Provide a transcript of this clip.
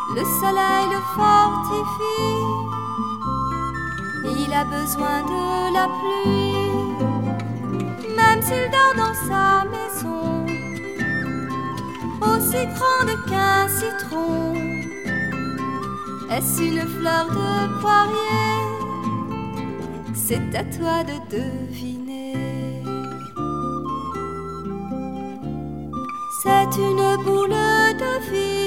Le soleil le fortifie, il a besoin de la pluie, même s'il dort dans sa maison, aussi grande qu'un citron. Est-ce une fleur de poirier? C'est à toi de deviner. C'est une boule de vie